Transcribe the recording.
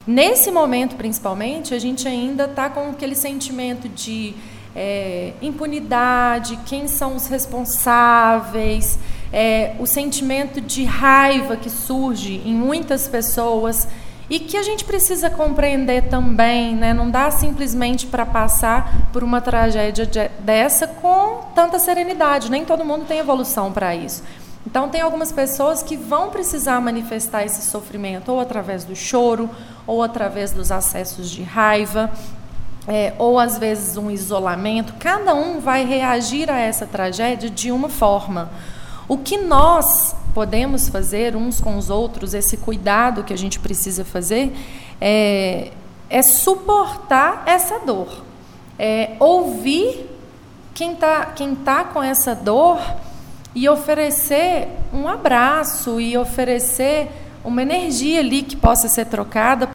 Nesse momento, principalmente, a gente ainda está com aquele sentimento de impunidade, quem são os responsáveis, o sentimento de raiva que surge em muitas pessoas e que a gente precisa compreender também, né? Não dá simplesmente para passar por uma tragédia dessa com tanta serenidade, nem todo mundo tem evolução para isso. Então, tem algumas pessoas que vão precisar manifestar esse sofrimento ou através do choro, ou através dos acessos de raiva, ou às vezes um isolamento. Cada um vai reagir a essa tragédia de uma forma. O que nós podemos fazer uns com os outros, esse cuidado que a gente precisa fazer, é suportar essa dor, ouvir quem tá com essa dor e oferecer um abraço e oferecer uma energia ali que possa ser trocada,